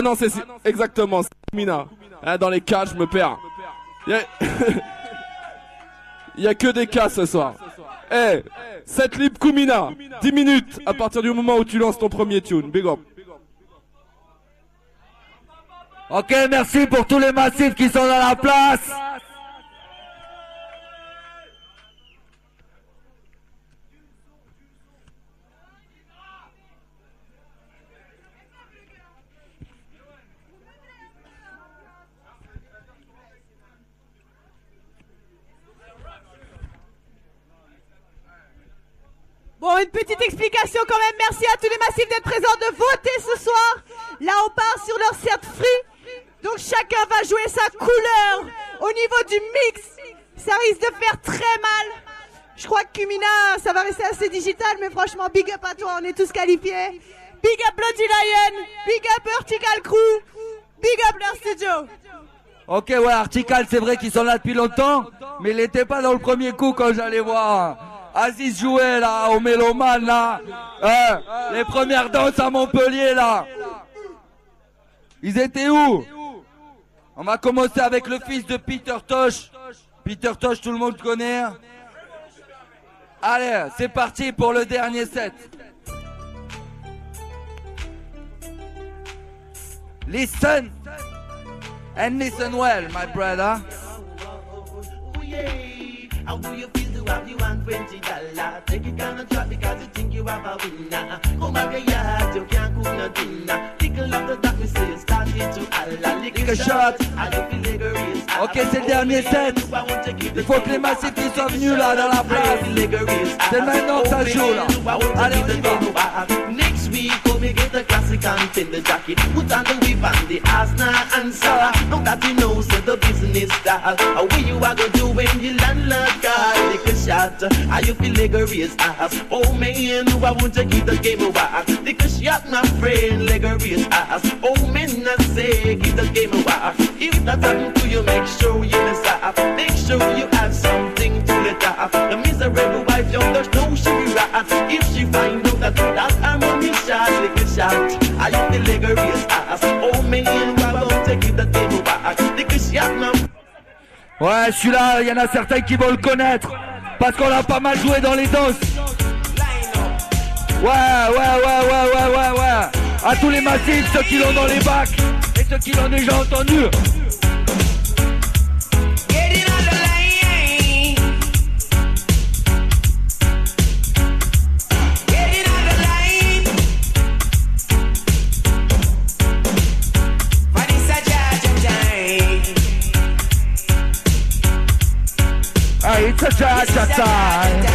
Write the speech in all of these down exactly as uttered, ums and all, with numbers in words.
Non, c'est exactement, c'est Kumina. Hein, dans les cas, je me perds. Il y a... Il y a que des cas ce soir. Eh, hey, set libre Kumina, dix minutes à partir du moment où tu lances ton premier tune. Big up. Ok, merci pour tous les massifs qui sont dans la place. Bon, une petite explication quand même. Merci à tous les massifs d'être présents, de voter ce soir. Là, on part sur leur certes free. Donc, chacun va jouer sa couleur au niveau du mix. Ça risque de faire très mal. Je crois que Kumina, ça va rester assez digital, mais franchement, big up à toi. On est tous qualifiés. Big up Bloody Lion. Big up Vertical Crew. Big up leur studio. Ok, ouais, Artical, c'est vrai qu'ils sont là depuis longtemps, mais ils n'étaient pas dans le premier coup quand j'allais voir Aziz jouer là, au Méloman là, euh, les premières danses à Montpellier là. Ils étaient où? On va commencer avec le fils de Peter Tosh. Peter Tosh, tout le monde connaît. Allez, c'est parti pour le dernier set. Listen and listen well, my brother. How do you feel to have you on twenty dollars? Take it down and drop because you think you have a winner. Come on, your yard, you can't cook no dinner. Tickle up the duck, we say, start it to Allah. Lick a shot, how you feel like a race. Ok, c'est le dernier set. Il faut que les massifs qui soient venus là dans la place. C'est maintenant que ça joue là. Allez, on y va. Next week, come get the classic and fill the jacket. Put on the whip and the ass now answer. Now that you know, so the business style. How will you are gonna do when you landlord? God, take a shot. How you feel like a race ass? Oh man, I want to keep the game back. Take a shot, my friend, like a race ass. Oh man, I say keep the game back. If that happens to you, make sure you stop. Make sure you have something to let off. The miserable wife, young, there's no she be right. If she find out that that I'm on his shot, take a shot. How you feel like a race ass? Oh man, I want to keep the game back. Take a shot, my Ouais, celui-là, il y en a certains qui vont le connaître parce qu'on l'a pas mal joué dans les danses. Ouais, ouais, ouais, ouais, ouais, ouais, ouais. À tous les massifs, ceux qui l'ont dans les bacs et ceux qui l'ont déjà entendu. Ah, it's a cha-cha time.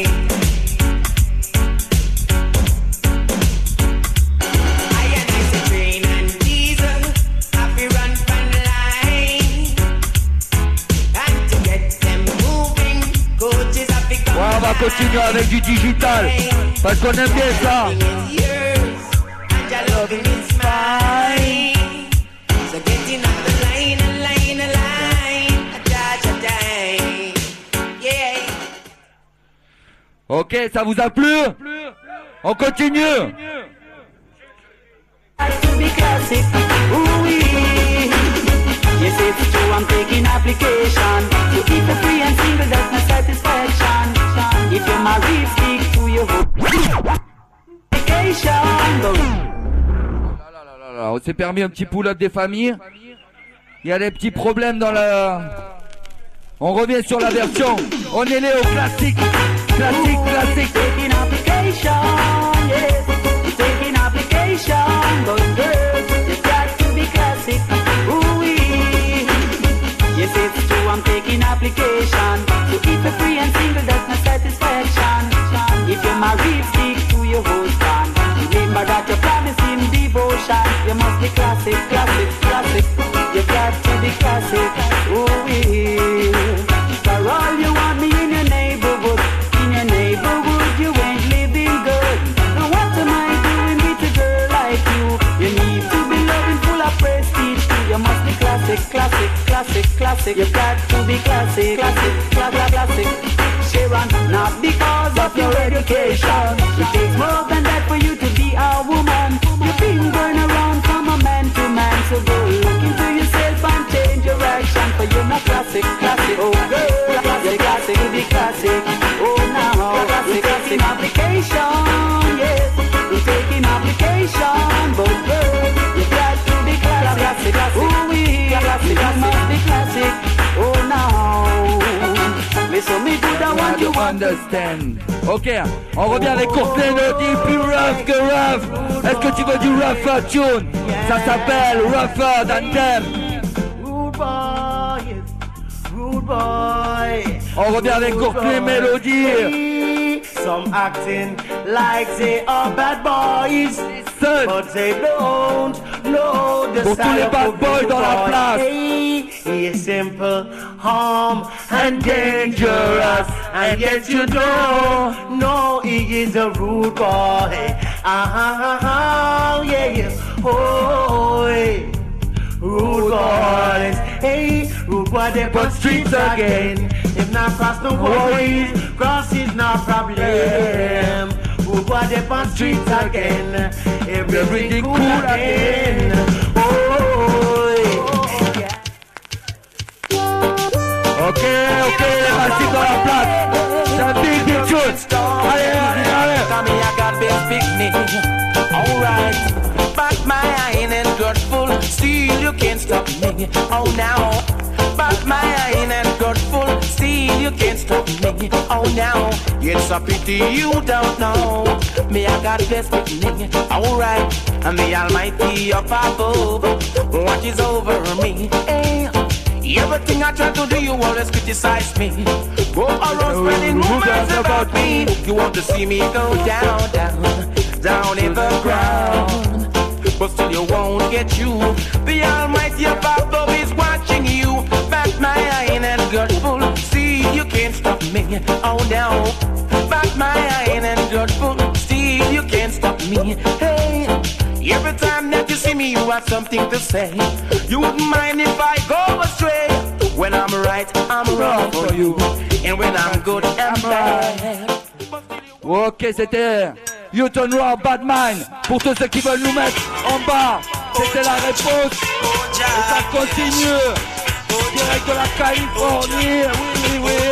Ouais, on va continuer avec du digital parce qu'on aime bien ça. Ok, ça vous a plu? On continue. On s'est permis un petit pull-up des familles. Il y a des petits problèmes dans la... On revient sur la version. On est né au classique. Classique, classique. Taking application, yes. Taking application. Those girls, it's got to be classic. Ooh-wee. Yes, it's true, I'm taking application. To keep it free and single, that's my satisfaction. If you're married, stick to your husband. Remember that you're promising devotion. You must be classic, classic, classic. You got to be classic. Ooh-wee. For all you want me in your neighborhood. In your neighborhood, you ain't living good. Now what am I doing with a girl like you? You need to be loving, full of prestige. You must be classic, classic, classic, classic. You got to be classic, classic, classic, classic. Sharon, not because of your education. It takes more than that for you to be a woman. You've been going around from a man to man. understand. Ok, on revient avec courte mélodie, plus rough que rough. Est-ce que tu veux du rougher tune? Ça s'appelle Rougher Than Them. Rude boy, rude boy. On revient avec courte mélodie. Some acting like they are bad boys, but they don't know the Pour tous les bad boys dans la place. He is simple, harm and dangerous, and yet you don't know he is a rude boy. Ah, yeah, yeah, oh, yeah. Rude boys, hey, rude boy, they put streets again. If not cross the worries, cross is no problem. Rude boy, they put streets again. Everything cool again. Oh, yeah. Ok, ok, Massive dans la place. C'est un big big tune. Allez, allez, allez. I got big picnic. Alright. Back my iron and grateful. Still you can't stop me. Oh now. Back my iron and grateful. Still you can't stop me. Oh now. It's a pity you don't know. Me I got best picnic. Alright. And the Almighty up above watches over me. Hey. Everything I try to do, you always criticize me. Go around spreading rumors about me. You want to see me go down, down, down in the ground. But still you won't get you. The Almighty above is watching you. Back my iron and grateful. See, you can't stop me. Oh no. Back my iron and grateful. See, you can't stop me. Hey. Every time that you see me, you have something to say. You wouldn't mind if I go astray. When I'm right, I'm wrong for you. And when I'm good, I'm bad. Ok, c'était Newton Raw Bad Mind. Pour tous ceux qui veulent nous mettre en bas, c'était la réponse. Et ça continue. Direct de la Californie. Oui, oui, oui.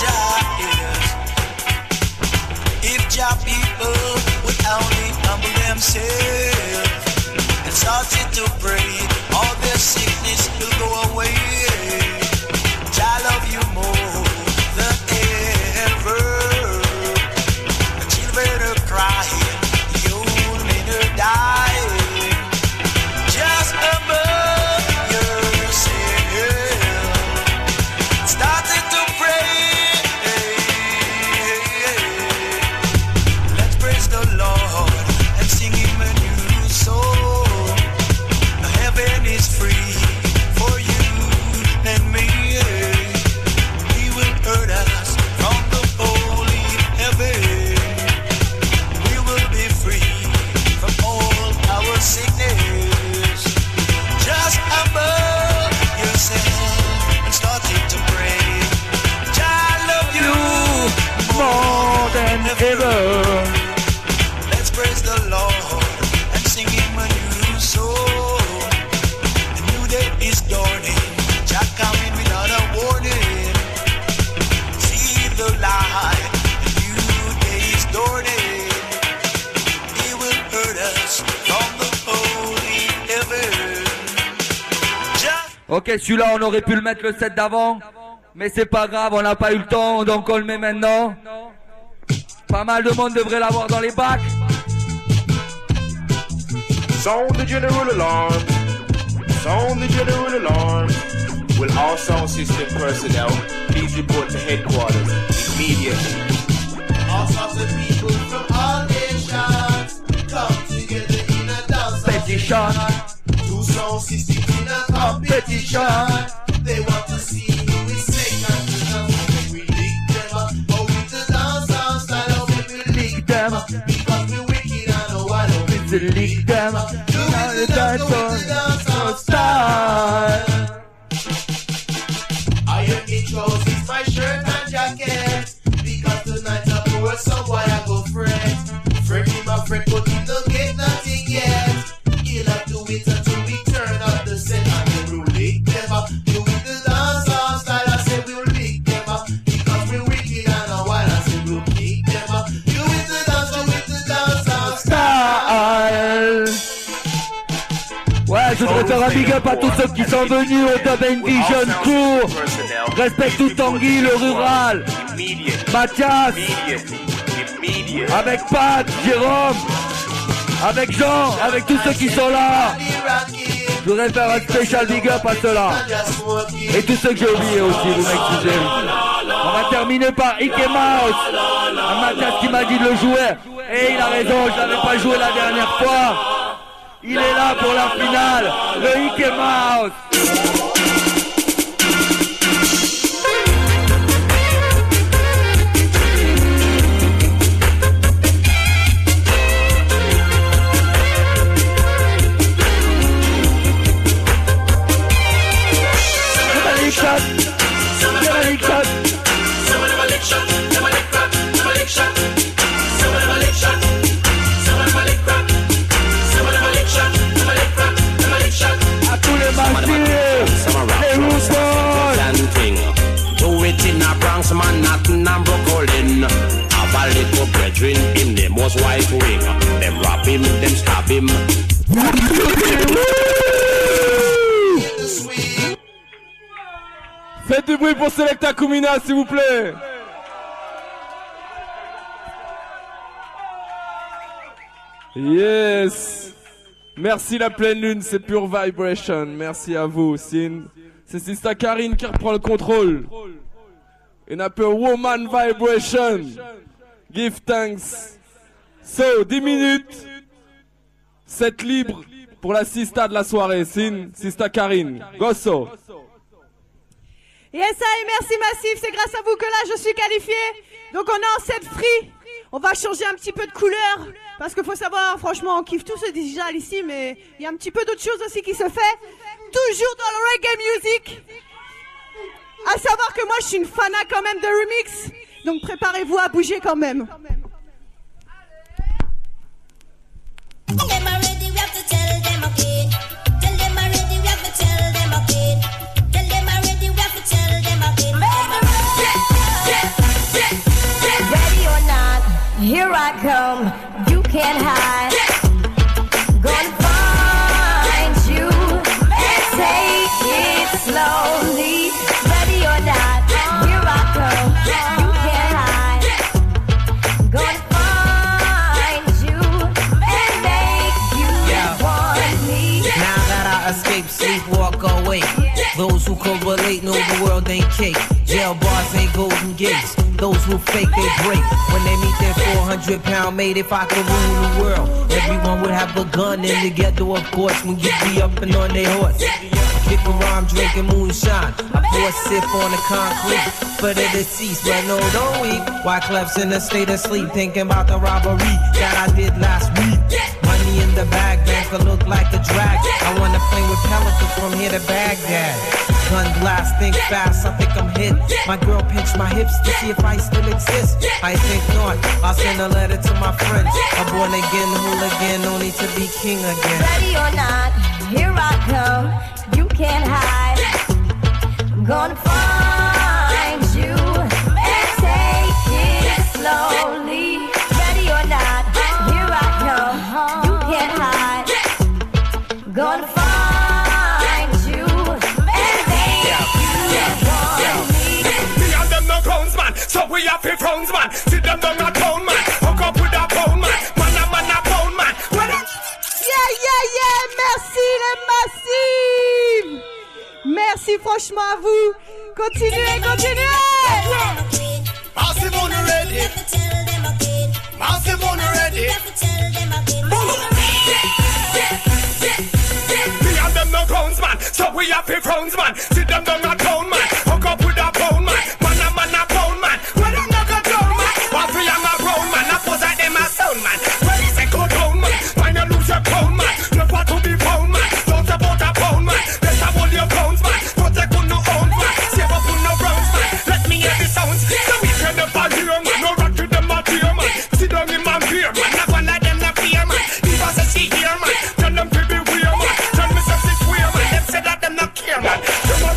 If your people would only humble themselves and started to pray, all their sickness will go away. I love you more than ever. The children are crying, the old men are dying. Just above yourself, started to pray. Let's praise the Lord and sing Him a new song. Heaven is free for you and me. He will hurt us from the holy heaven. We will be free from all our sickness. Just above yourself and starting to pray. I love you more than ever. Let's praise the Lord and sing Him a new song. A new day is dawning. Jah coming without a warning. See the light. A new day is dawning. He will hurt us from the holy heaven. Jah. Ok, celui-là, on aurait pu le mettre le set d'avant. Mais c'est pas grave, on n'a pas eu le temps, donc on le met maintenant. Pas mal de monde devrait l'avoir dans les bacs. Sound the general alarm. Sound the general alarm. Will all sound system personnel please report to headquarters immediately? All sorts of people from all nations come together in a dance Petition. Two sound systems in a competition. They want to see who is second to none. We lick them up, oh with the dance sound style, oh we will lick them up. Because we wicked and no one oh we will lick them up. Do with the dance, do with the dance sound style. Iron me trousers, my shirt and jacket. Because tonight I pour some boy I go fret. Fret him a fret but he don't get nothing yet. He'll have to wait until we turn up the set and then we'll lick them up. Do with the dance on style, I say we'll lick them up. Because we wicked and a wild, I say we'll kick them up. Do with the dance, do with the dance on style. Ouais, je voudrais faire un big up à tous ceux qui sont venus au Dub and Vision Crew. Respecte tout Tanguy, le rural. Mathias, avec Pat, Jérôme, avec Jean, avec tous ceux qui sont là. Je voudrais faire un spécial big up à ceux-là. Et tous ceux que j'ai oubliés aussi, vous m'excusez. On va terminer par Ike Mouse. Un Mathias qui m'a dit de le jouer. Et il a raison, je l'avais pas joué la dernière fois. Il est là pour la finale. Le Ike Mouse. Shot. Never lick shot. Someone never lick shot. Never lick crap. Never lick shot. Someone never lick shot. Someone never lick crap. Someone never lick shot. Never lick crap. Never lick shot. À tous les massifs, les roosters. Do it in a Bronx, Manhattan and Brooklyn. Have a little brethren in the most white wing. Them rob him, them stab him. Faites du bruit pour Selecta Kumina, s'il vous plaît. Yes. Merci la pleine lune, c'est Pure Vibration. Merci à vous, Sin. C'est Sista Karine qui reprend le contrôle. Une un peu Woman Vibration. Give thanks. So, dix minutes. Set libre pour la Sista de la soirée. Sin, Sista Karine. Gosso. Yes, I, merci Massif, c'est grâce à vous que là je suis qualifié. Donc on est en set free. On va changer un petit peu de couleur. Parce qu'il faut savoir, franchement, on kiffe tout ce digital ici, mais il y a un petit peu d'autres choses aussi qui se fait. Toujours dans le reggae music. À savoir que moi je suis une fana quand même de remix. Donc préparez-vous à bouger quand même. Here I come, you can't hide. Gonna find you and take it slowly. Ready or not, here I come, you can't hide. Gonna find you and make you yeah. want me. Now that I escape, sleep, walk away. Those who correlate know the world ain't cake. Jail bars ain't golden gates. Those who fake, they break. When they meet their four hundred pound mate, if I could rule the world, everyone would have a gun in the ghetto, of course, when you be up and on their horse. Kick around drinking moonshine. I pour a sip on the concrete for the deceased, but no, don't weep. Why Clef's in a state of sleep, thinking about the robbery that I did last week. Money in the bag, banker look like a drag. I wanna play with pelicans from here to Baghdad. Gun blast, think fast, I think I'm hit. My girl pinched my hips to see if I still exist. I think not, I'll send a letter to my friends. A born again hooligan, no need to be king again. Ready or not, here I come, you can't hide. I'm gonna find you and take it slowly. Ready or not, here I come, you can't hide. I'm gonna find so we have to phones, man. Sit them down a town, man. Hook up with a pound, man. Man a man a pound, man. Yeah, yeah, yeah. Merci les massifs. Merci franchement à vous. Continuez, continuez. Massive on ready. Massive on ready. Me and them no grounds, man. So we have to phones, man. Sit them down a town, man. Hook up with a pound, man. Man a man a pound, man. Well, I'm not a town, man. What we am a brown, man. I pose like them a sound, man. Well, it's a go down, man. When you lose your pound, man. Never to be found, man. Don't about a pound, man. Let's have all your pounds, man. Protect on no own, man. Save up on no browns, man. Let me hear the sounds. So we can never hear, man. No rock to them a tear, man. Sit down in my beer, man. Not one like them, not fear, man. Leave us a see here, man. Tell them to be weird, man. Tell me some shit weird, man. Them say that them not care, man. Them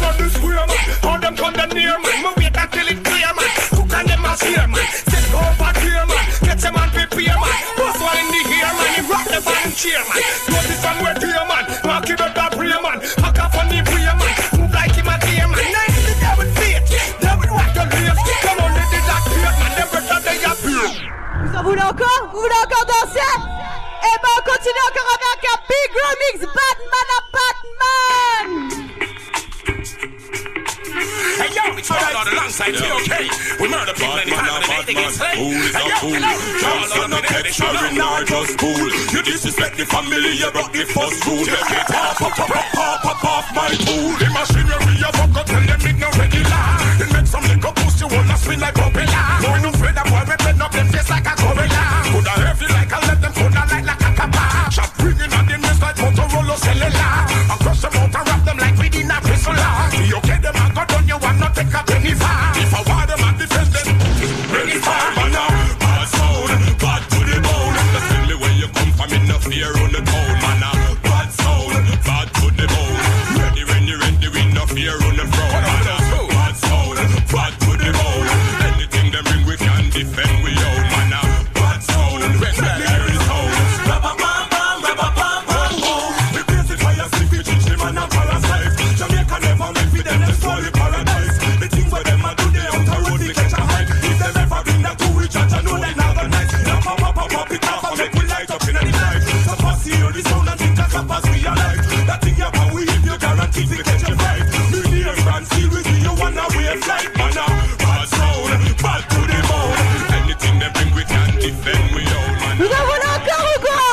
genocide, we okay. We murder people anytime of the night against slaves. Who's a fool? Johnson a texture, not just cool. You disrespect the family, you broke the first rule. You get off, pop, pop, pop, pop off my tool. The machinery you fuck up, tell them it no regular. It make some liquor boost, you wanna spin like popular. No, you afraid that boy, we bend up them face like a gorilla. Coulda heavy like I let them coulda light like a capa. Shot bringing on them like Motorola cellular. And crush them out and wrap them like within a pistol. You okay, them a go down, you want not take a penny far. If I want them and defend them, bring it far. Man, now, bad sound, bad to the bone. The silly way you come from, in no fear on the town. Man, now, bad sound, bad to the bone. Ready, ready, ready, we no fear on the throne. Man, now, bad sound, bad to the bone. Anything them bring, we can defend we own. Man, now, bad sound, red, red, red, sound. Rabba, bam, bam, rabba, bam, bam, boom. The crazy fire, stick it, chichi, man, and parasite. Jamaica never make for them, let's call it paradise. The things where them a do, they out a road, they catch a hike. If them ever bring that to each other, know they never nice. Now pop, pop, pop, pop it off and make we light up in the night. So fast hear the sound and think that pass we alive. That thing you power, we hit you guaranteed to catch a fight. Million grand seal with you, you wanna wave flight. Man, now, bad sound, bad to the bone. Anything they bring, we can defend we own. Nous avons encore ou quoi?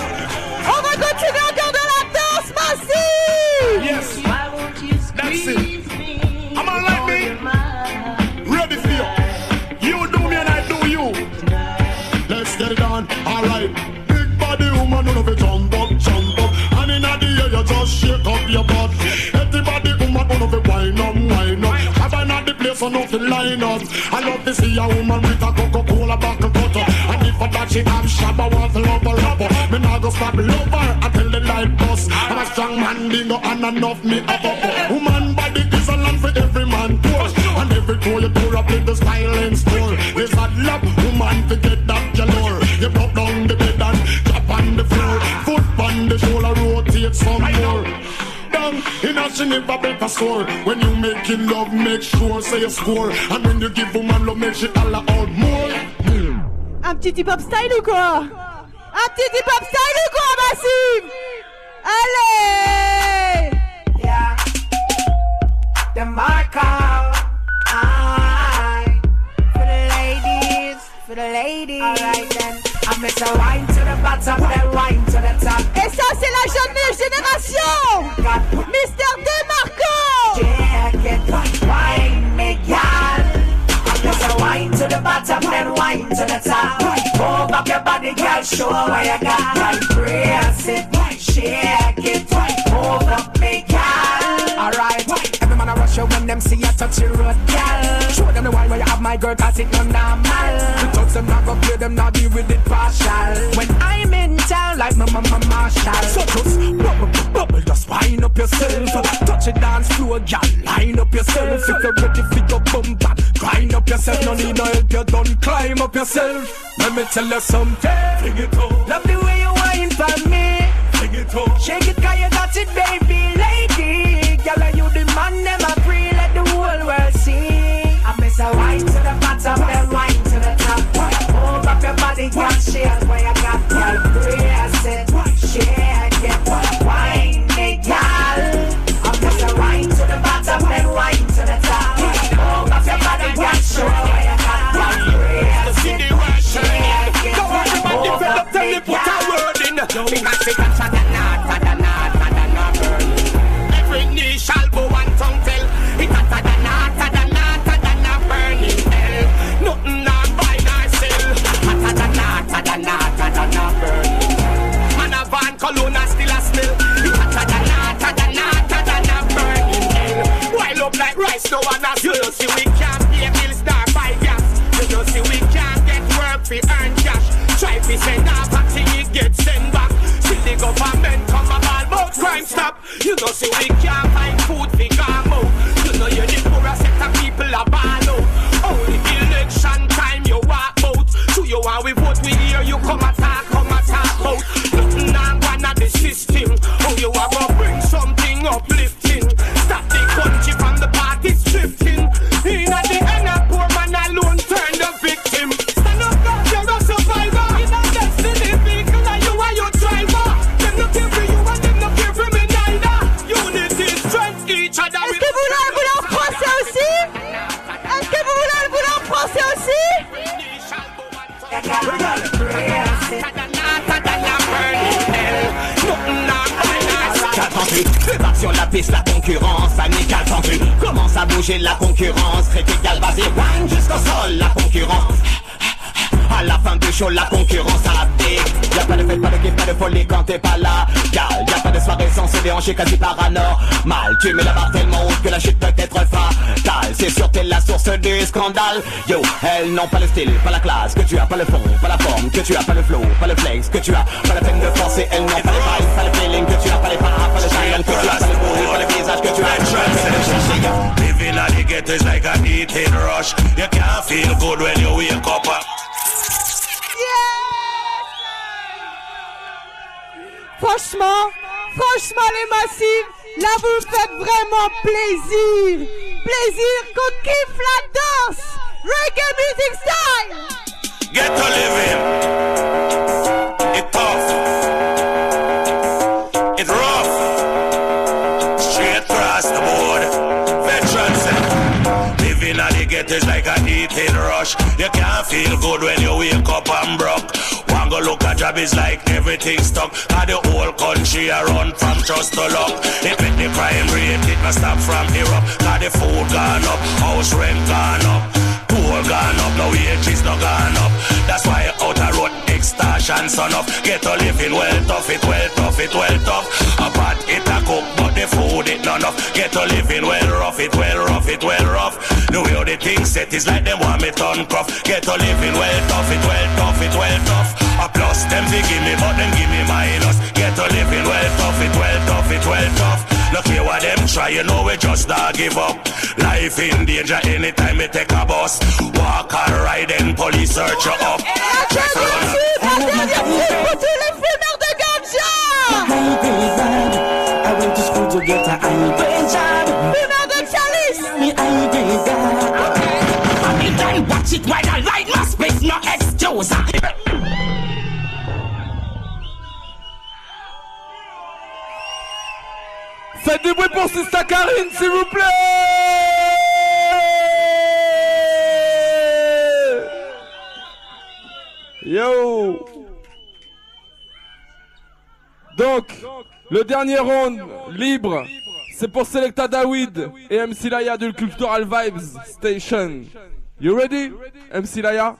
On va continuer encore de la danse massive. Yes, that's it. I'm on like me. Ready for you. You do me and I do you. Let's get it on. Alright. Big body woman, you know fi jump up, jump up. And inna the air you just shake up your butt. Everybody woman, you know fi wind up, wind up. Have I not the place so no fi line up. I love to see a woman with a Coca-Cola bottle cutter. And if I that she have shabba, want to love her up. Me nah go stop love her until the light bust. I'm a strong man, dingo, and enough me up up. Woman body is a land for every man push. And every toe you pour up in the style and store. There's a love woman to get that galore. You broke down the bed and drop on the floor. Foot on the shoulder, rotate some more. Down in a she never better score. When you making love, make sure say you score. And when you give woman love, make she holla out more. Un petit hip-hop style ou quoi? Un petit hip-hop style ou quoi, Massive? Allez! Yeah. The marker. I. For the ladies. For the ladies. Alright then. I miss a wine to the bottom, then wine to the top. Et ça, c'est la jeune génération! Mister Demarco! Yeah, get wine, me gal. Just a wine to the bottom, then wine to the top. Move up your body, girl, show what you got. Like brace it, shake it, move up, me gal. Alright, every man a rush you when them see you touch your road, gal. Show them the wine where you have my girl, cause it no normal. The touch them not go play them, not be with it partial. When I'm in town, like my mama Marshall. So just bubble, bubble, just wind up yourself. Touch a dance floor, gal, line up yourself. If you're ready for your bump and grind up yourself, no need no help, you done climb up yourself. Let me tell you something. Sing it up. Love the way you whine for me. Sing it up. Shake it 'cause you got it, baby, lady. Girl, are you the man? Them a free, let the whole world see. I miss a wine to the bottom, then wine to the top. Hold up your body, girl, shake where you got, girl. Brace it, shake it, wine me, girl. I miss a wine to the bottom, then wine to the top. Hold up your body, girl, shake where you got, girl. Brace it, shake it, Go everybody, hold fed up up, tell me me, put a girl. word in. Because we got Sadanat, Sadanat, Sadanat burning. Every knee shall bow and tongue tell. It's a Sadanat, Sadanat, Sadanat burning hell. Nothing not buy nor sell. Sadanat, Sadanat, Sadanat burning. Man a van Colonna still a smell. It's a Sadanat, Sadanat, Sadanat burning hell. Wild up like rice, no one has. You don't see we can't pay bills nor buy gas. You don't see we can't get work fi earn cash. Try fi send off a thing it get sent back. Still the government come a ball but crime stop. You know see we can't find food fi come out. You know you the poorest set of people a ball out. Only election time you walk out. So you want we vote we hear you come attack, come attack out. Nothing on one of the system. Oh you a go bring something uplifting. Stop the country from the party drifting. In at the end a poor man alone turn the victim. Stand up now, you're a survivor. In a destiny vehicle and you are your driver. Them no care for you and them no care for me neither. Unity, strength, each other. Est-ce que vous voulez, vous voulez en français aussi? Est-ce que Sur la piste, la concurrence, amical tendu. Commence à bouger la concurrence. Régal basé, wine jusqu'au sol, la concurrence. À la fin du show, la concurrence a pique. Y'a pas de fête, pas de kiff, pas de folie quand t'es pas là. Gal, y'a pas de soirée sans se déhancher, quasi paranormal. Tu mets la barre tellement haute que la chute peut être fatale. C'est sûr t'es la source du scandale. Yo, elles n'ont pas le style, pas la classe. Que tu as pas le fond, pas la forme. Que tu as pas le flow, pas le flex. Que tu as pas la peine de forcer. Elles n'ont pas les vibes, pas le feeling. Que tu as pas les pas, pas le shine. Que tu as pas le bruit, pas le visage. Que tu as living at the ghetto is like a eating rush. You can't feel good when you wake up. Franchement, franchement les massifs, là vous me faites vraiment plaisir. Plaisir qu'on kiffe la danse. Reggae music style. Get to living. It's tough. It's rough. Straight across the board. Veterans. Living at the ghetto is like a eating rush. You can't feel good when you wake up and broke. Go look at job is like everything stuck. Cause the whole country a run from trust to luck. It make the crime rate, it must stop from erupt. Cause the food gone up, house rent gone up, poor gone up, no wages no gone up. That's why out a road extortion son of. Get to living well tough, it well tough, it well tough. A pot it a cook, but the food it none of. Get to living well rough, it well rough, it well rough. The way how the thing set is like them want me turn gruff. Get to living well tough, it well tough, it well tough. A plus them fi give me, but them give me minus. Get to living well tough, it well tough, it well tough. Look here what them try, you know we just not give up. Life in danger anytime we take a bus. Walk or ride and police search you up. Try to run I went to school to get a high grade job. Fumeur de chalice. Me high grade job. I mean, then watch it while the light must be no excuse. Faites du bruit pour Sista Karine, s'il vous plaît. Yo. Donc, le dernier round libre, c'est pour Selecta David et M C Laya du Cultural Vibes Station. You ready, M C Laya?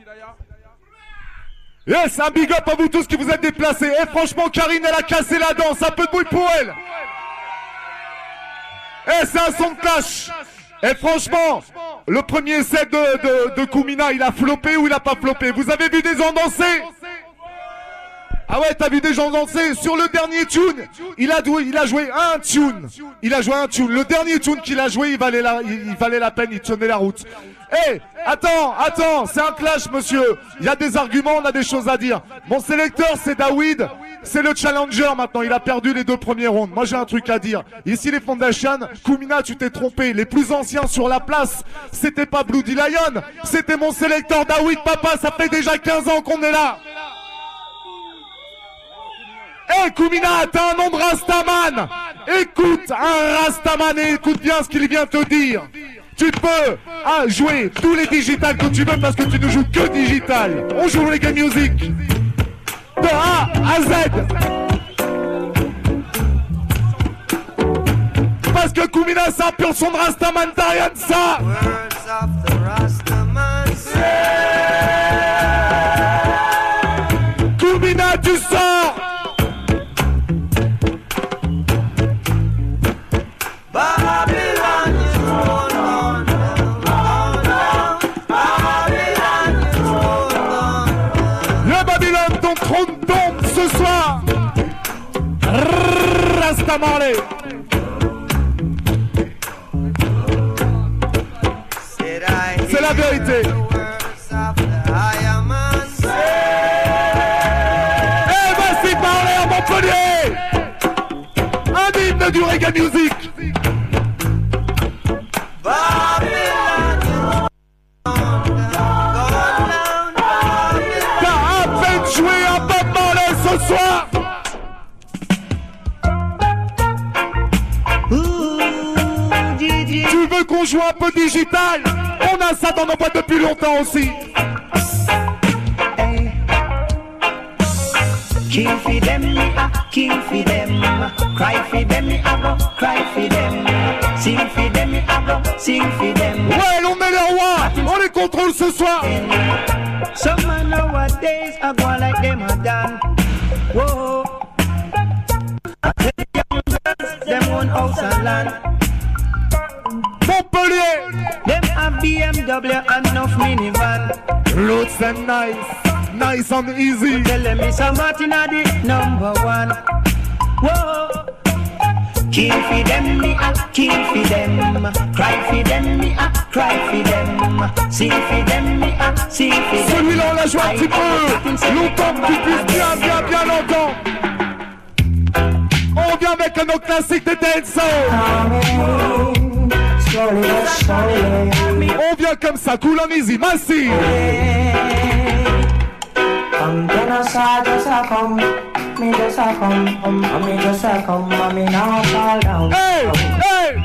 Yes, un big up à vous tous qui vous êtes déplacés. Et franchement, Karine, elle a cassé la danse. Un peu de bruit pour elle. Eh, c'est un son de clash. Et franchement, le premier set de, de, de Kumina, il a floppé ou il a pas floppé? Vous avez vu des gens danser? Ah ouais, t'as vu des gens danser? Sur le dernier tune, il a, joué, il a joué un tune. Il a joué un tune. Le dernier tune qu'il a joué, il valait la, il, il valait la peine, il tenait la route. Eh, hey, attends, attends, c'est un clash, monsieur. Il y a des arguments, on a des choses à dire. Mon sélecteur, c'est David. C'est le challenger maintenant, il a perdu les deux premiers rounds. Moi j'ai un truc à dire. Ici les Foundations, Kumina tu t'es trompé. Les plus anciens sur la place, c'était pas Bloody Lion, c'était mon sélecteur David Papa, ça fait déjà quinze ans qu'on est là. Eh hey, Kumina, t'as un nom de Rastaman. Écoute un Rastaman et écoute bien ce qu'il vient te dire. Tu peux ah, jouer tous les digitales que tu veux parce que tu ne joues que digital. On joue les game music. De A à Z. Parce que Kumina c'est un pur son de Rastaman, t'as rien de ça. Kumina tu sors. Le Babylone, ton trône tombe ce soir. Rastamarley. C'est la vérité. Eh ben c'est parlé à Montpellier. Un hymne du reggae music. T'as à peine joué un Bob Marley ce soir. Tu veux qu'on joue un peu digital? On a ça dans nos boîtes depuis longtemps aussi. Kill for them, me a kill for them. Cry for them, me a go cry for them. Sing for them, me a go sing for them. Ouais, on met les rois, on les contrôle ce soir. Some man nowadays are going like them are done. Whoa. The young girls, them own house and land. Montpellier. Them have B M W and enough minivan. Roads and nice, nice and easy. Tell them Miss Martin are the number one. Whoa. Kill for them, me a kill for them. Cry for them, me a cry for them. Sing for them, me a sing for them. Celui-là on l'a joué un petit peu. Longtemps que tu puisses bien, bien, bien longtemps. On vient avec un autre classique de dancehall. On vient comme ça, cool and easy, massive. I'm gonna start just a come, me just a come, um, me just a come, and me now fall down. Hey, hey.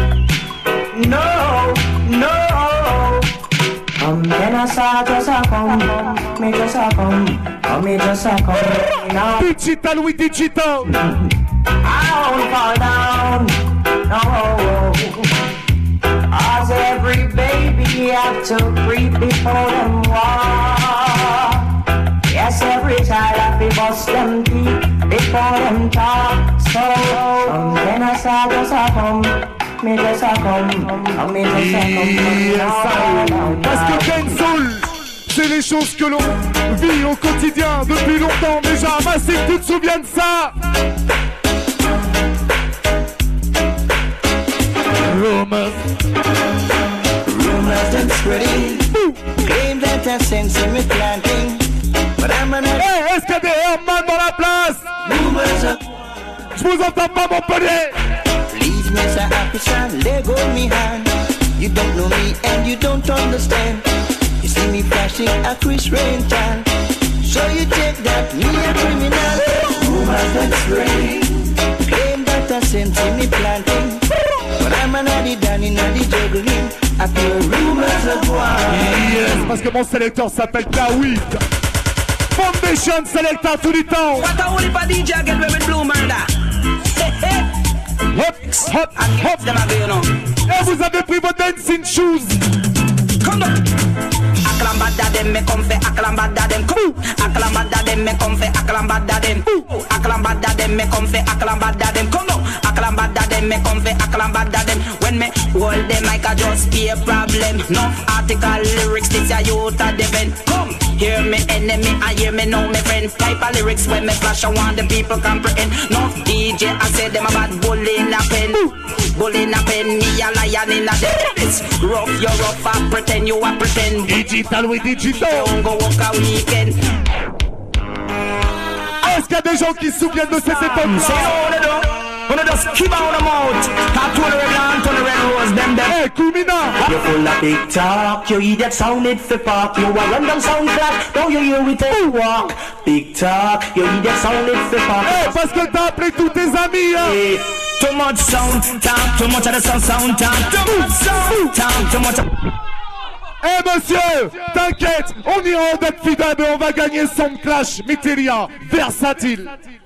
No, no. I'm gonna start just a come, me just a come, and me just a come, me now. Digital with digital. I won't fall down, no. As every baby have to breathe before them walk. Yes, every child have to bust them teeth before them talk. So, um, then I saw just a come, me just a come, um, me just a come. Parce que dancehall, c'est les choses que l'on vit au quotidien depuis longtemps déjà. Massive, tu te souviens de ça? Rumors, rumors and spreading, claim that I sense in me planting. But I'm an hey, est-ce qu'il y a des Herman dans la place? Rumors are... Je vous entends pas, Montpellier. Leave me as a happy son, let go me hand. You don't know me and you don't understand. You see me flashing a Chris Rain tan. So you take that, me a criminal. Rumors and spreading, claim that I sense in me planting. But I'm an addy down in the juggling. I feel rumors of war. Yes, parce que mon sélecteur s'appelle Kawit. Foundation Selector tout le temps. What a holy for D J get with Blue Murder. Hop, hop, hop. Et vous avez pris vos dancing shoes. Come on. Aklambada dem me come fe aklambada dem come. Aklambada dem me come fe aklambada dem. Aklambada dem me come fe aklambada dem come on. Aklambada dem me come fe aklambada dem. When me hold them like I just be a problem. No article lyrics this a youth a devent. Come hear me enemy I hear me know me friend. Type of lyrics when me flash I want the people comprehend. No D J I say them about bully in a pen. Bully in a pen me a lion in a den. It's rough you rough I pretend you a pretend. Digital with digital. Don't go walk a weekend. Est-ce qu'il y a des gens qui se souviennent de cette époque-là? Wanna just keep out them out. Talk to the red lamp, to the red rose, them them. Hey, Kumina. You're full of big talk. You idiot sounded for park. You are London sound clap. Don't you hear it a walk? Big talk. You idiot sounded for park. Hey, parce que t'as appelé tous tes amis, hein. Hey, too much sound, talk too much of the sound, sound, talk too much sound, talk too much. Eh hey, monsieur, t'inquiète, on ira en date fidèle et on va gagner Sound Clash, Mythéria, versatile.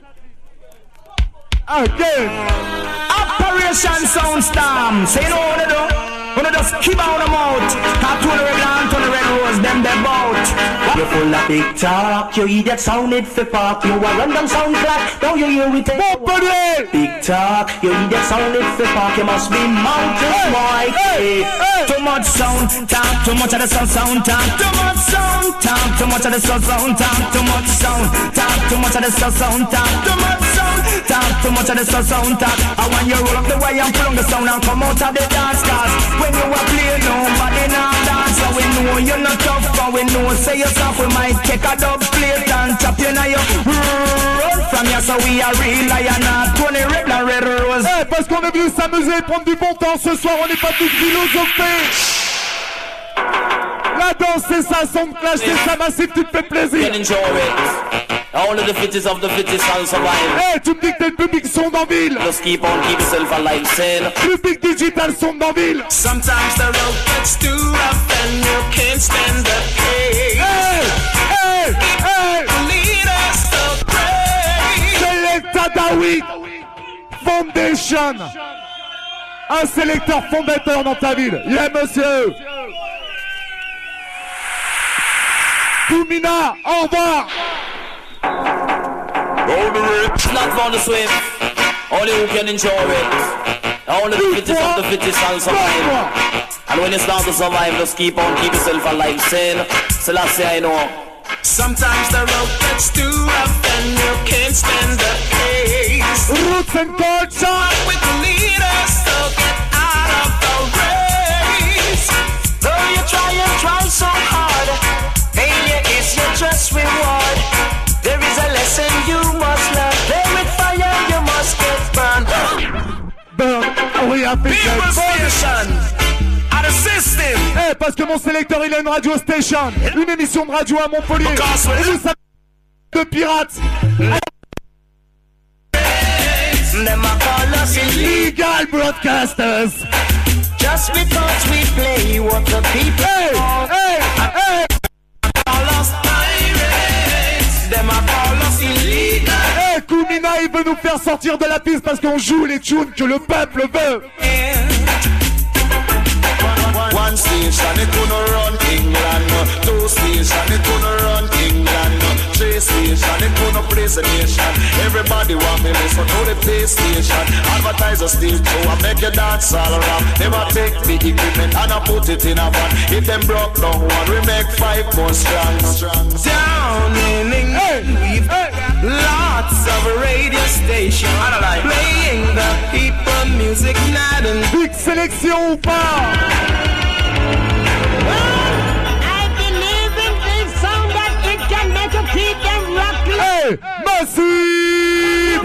Again. Operation Soundstorm. Say no what to do. Wanna just keep out them out. Talk to the red lamp, to the red rose, them them out. You're full of big talk. You idiot sounded for park. You are London sound clap. Don't you hear it? Montpellier. Big talk. You idiot sounded for park. You must be mountain boy. Hey, hey. Too much sound, talk too much of the sound, sound, talk too much sound, talk too much of the sound, sound, talk too much sound, talk too much of the sound, sound, talk too much sound, talk too much of the sound, sound, talk. I want you roll up the way and pull on the sound and come out of the dance cause when you are playing nobody now dance. So we know you're not tough, but we know say yourself we might take a dub plate and chop you now you run from you. So we are real lion and Tony Red and Red Rose. Eh, parce qu'on est venu s'amuser et prendre du bon temps ce soir, on n'est pas tous philosophés. La danse c'est ça, Sound Clash c'est ça, Massif, tu te fais plaisir. Only the fittest of the fittest shall survive. Hey, tu me dis que t'es le public son d'Anville. Just keep on keep yourself alive, sail. Public digital son d'Anville. Sometimes the road gets too rough and you can't stand the pain. Hey, hey, hey. Lead us to pray. Dawid Foundation. Un sélecteur fondateur dans ta ville. Yeah, monsieur. Kumina, au revoir. It's not for the swim. Only who can enjoy it. Only the fittest of the fittest shall survive. And when you start to survive, just keep on, keep yourself alive. Saying, so that's I know. Sometimes the road gets too rough and you can't stand the pace. Roots and culture. With the leaders, so get out of the race. Though you try and try so hard, failure is your just reward. There is a lesson you must learn. There with fire you must get burned. Burn, oui, People station. Out of system. Eh, hey, parce que mon sélecteur il a une radio station, une émission de radio à Montpellier. Et nous ça de pirates. Illegal broadcasters. Just because we play what the people hey, want. Hey, hey. Call us pirates. Them a call us illegal. Eh, hey, Kumina il veut nous faire sortir de la piste parce qu'on joue les tunes que le peuple veut. Yeah. One station, it couldn't run England. Two station, it couldn't run England. Three station, it couldn't place a nation. Everybody want me listen to the PlayStation. Advertisers still too, I make you dance all around. Never take the equipment and I put it in a van. If them broke down one, we make five more strong. Down in England, we've lots of radio stations playing the people music night and big sélection ou pas? Keep them rocking. Hey, Massive!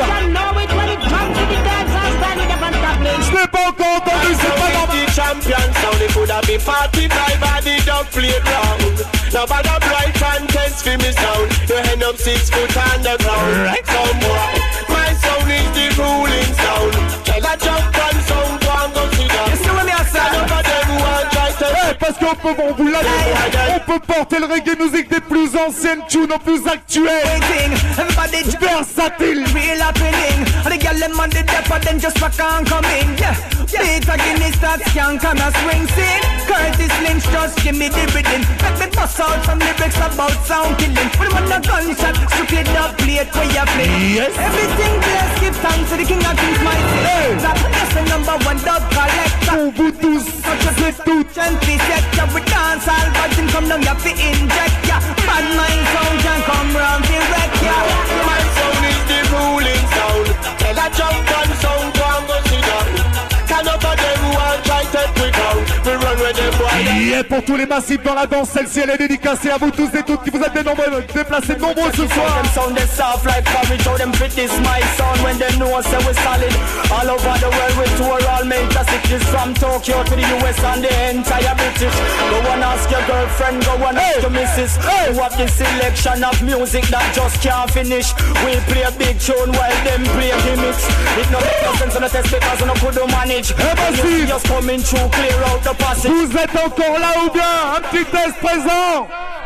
Je n'ai pas encore entendu, c'est pas normal. Champion sound, it could have been forty-five and the dog played round. Now by the bright and tense for me sound, you end up six foot underground. Right. Some more, my sound is the ruling sound. Tell a jump and sound, go and go sit down. You see what me I say? None of them want try to. Hey, parce qu'on peut, on vous l'a dit, on peut porter le reggae music des plus anciennes tunes aux plus actuelles. Versatile. Real happening. The girl them on the depot then just rock and come in. Yeah. Peter Guinness that can come and swing sing. Curtis Lynch just give me the rhythm. Let me bust out some lyrics about sound killing. Put them on the gunshot, stupid up plate where you play. Yes. Everything bless, give thanks to the King of Kings mighty. Hey. That's the number one dub collector. Pour vous tous, c'est tout. Gently set ya with dance all vibes and come down ya fi inject ya. Bad mind sound can come round fi wreck ya. My sound is the ruling sound. Tell a jump and sound, go and go sit down. Can up of them want try to quick out. We run with them boy. Et pour tous les massifs dans la danse, celle-ci elle est dédicacée à vous tous et toutes qui vous êtes des nombreux, déplacés nombreux ce soir. Them sound they soft like courage, how them fit this my sound when them know say we solid. All over the world we tour all major cities from Tokyo to the U S and the entire British. Go and ask your girlfriend, go and ask your missus. Hey. You have the selection of music that just can't finish. We play a big tune while them play gimmicks. It no make no sense on the test because we no could manage. Hey, just coming through, clear out the passage. Vous êtes encore là ou bien? Un petit test présent.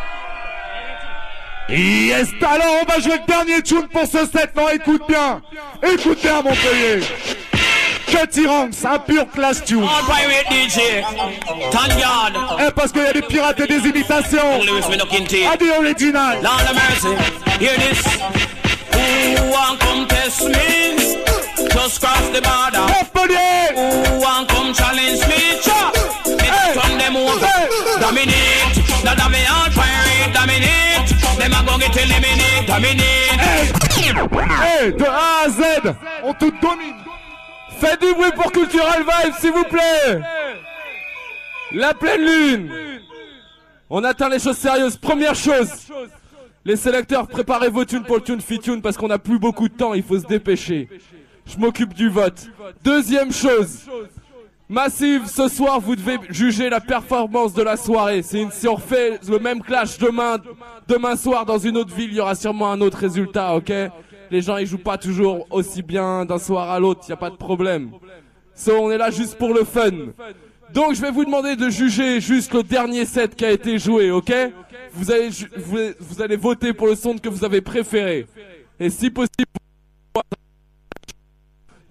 Yes, alors on va jouer le dernier tune pour ce set. Non, écoute bien. Écoute bien, Montpellier. Cutty Ranks, un pur class tune. All pirate D J, Tanyard. Eh, parce qu'il y a des pirates et des imitations. À des original. Lord of mercy, hear this. Who want come test me? Just cross the border. Montpellier. Who want come challenge me? Chop. Hey. Turn them over. Hey. Dominate. That I'm all pirate. Dominate. Them are gonna get eliminate. Dominate. Hey. Hey, de A à Z, on tout domine. Faites du bruit pour Cultural Vibe, s'il vous plaît. La pleine lune. On atteint les choses sérieuses. Première chose. Les sélecteurs, préparez vos tunes pour le tune fit tune parce qu'on n'a plus beaucoup de temps, il faut se dépêcher. Je m'occupe du vote. Deuxième chose. Massive, ce soir, vous devez juger la performance de la soirée. C'est une, si on refait le même clash demain, demain soir dans une autre ville, il y aura sûrement un autre résultat, ok? Les gens, ils jouent pas toujours aussi bien d'un soir à l'autre, y a pas de problème. So, on est là juste pour le fun. Donc, je vais vous demander de juger juste le dernier set qui a été joué, ok? Vous allez, vous, vous allez voter pour le son que vous avez préféré. Et si possible,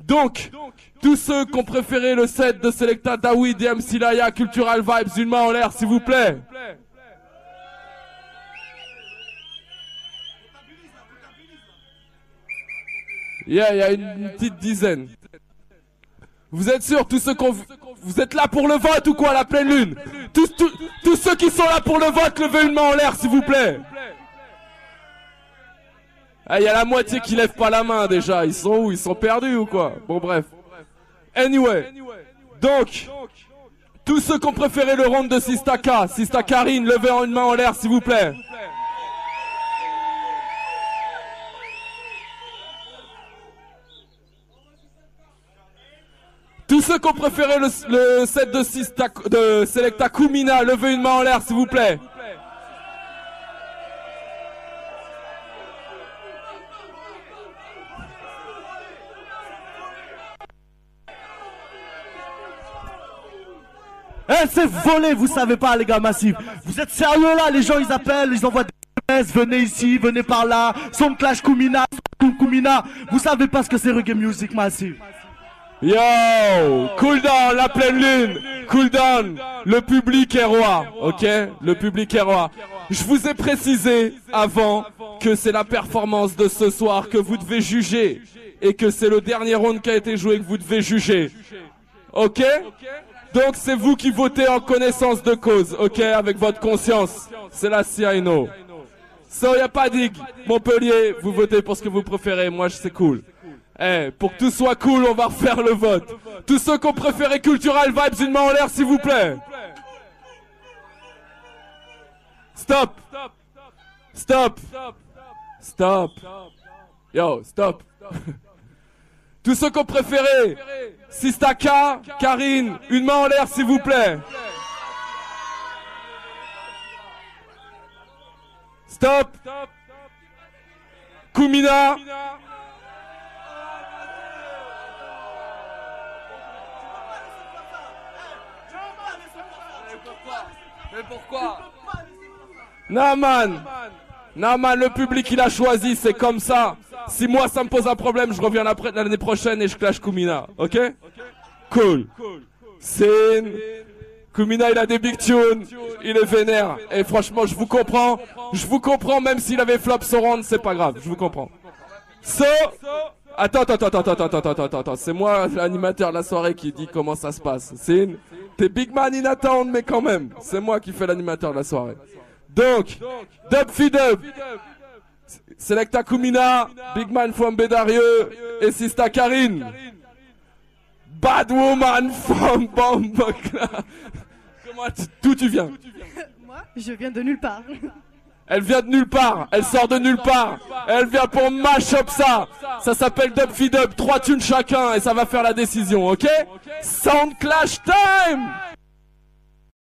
Donc, tous ceux qui ont préféré le set de Selecta Daoud et M C Laya, Cultural Vibes, une main en l'air s'il vous plaît. Yeah, il y a une petite dizaine. Vous êtes sûrs, tous ceux qu'on... Vous êtes là pour le vote ou quoi, la pleine lune? tous, tous, tous ceux qui sont là pour le vote, levez une main en l'air s'il vous plaît. Ah, il y a la moitié qui lève pas la main déjà. Ils sont où? Ils sont perdus ou quoi? Bon bref. Anyway. Donc, tous ceux qui ont préféré le round de Sistaka, Sista Karine, levez une main en l'air s'il vous plaît. Tous ceux qui ont préféré le, le set de, Sista, de Selecta Kumina, levez une main en l'air s'il vous plaît. Eh, c'est volé, vous savez pas, les gars massifs. Vous êtes sérieux là? Les gens ils appellent, ils envoient des S M S, venez ici, venez par là. Son clash Kumina, son Kumina. Vous savez pas ce que c'est reggae music massif. Yo, cool down, la pleine lune, cool down, le public est roi, ok? Le public est roi. Je vous ai précisé avant que c'est la performance de ce soir que vous devez juger et que c'est le dernier round qui a été joué que vous devez juger, ok? Donc c'est vous qui votez en connaissance de cause, ok? Avec votre conscience, c'est la C I know. So, y a pas digue, Montpellier, vous votez pour ce que vous préférez, moi c'est cool. Eh, pour que tout soit cool, on va refaire le vote. Tous ceux qui ont préféré Cultural Vibes, une main en l'air, s'il vous plaît. Stop. Stop. Stop. Yo, stop. Tous ceux qui ont préféré Sistaka, Karine, une main en l'air, s'il vous plaît. Stop. Kumina. Mais pourquoi? Non man, non man, le public il a choisi, c'est comme ça. Si moi ça me pose un problème, je reviens l'année prochaine et je clash Kumina, ok? Cool. Sin, Kumina il a des big tunes, il est vénère. Et franchement je vous comprends, je vous comprends même s'il avait flop son round, c'est pas grave, je vous comprends. So, attends, attends, attends, attends, attends, attends, attends, attends, c'est moi l'animateur de la soirée qui dit comment ça se passe. Sin, t'es big man in a town, mais quand même, c'est moi qui fais l'animateur de la soirée. Donc, Dub Feed Up, Selecta Kumina, Big Man from Bédarieux et Sista Karine. Bad Woman from Bambokla. Comment tu, d'où tu viens? Moi, je viens de nulle part. Elle vient de nulle part, elle sort de nulle part. Elle vient pour mash up ça. Ça s'appelle Dub Feed Up, trois tunes chacun et ça va faire la décision, ok? Sound Clash Time!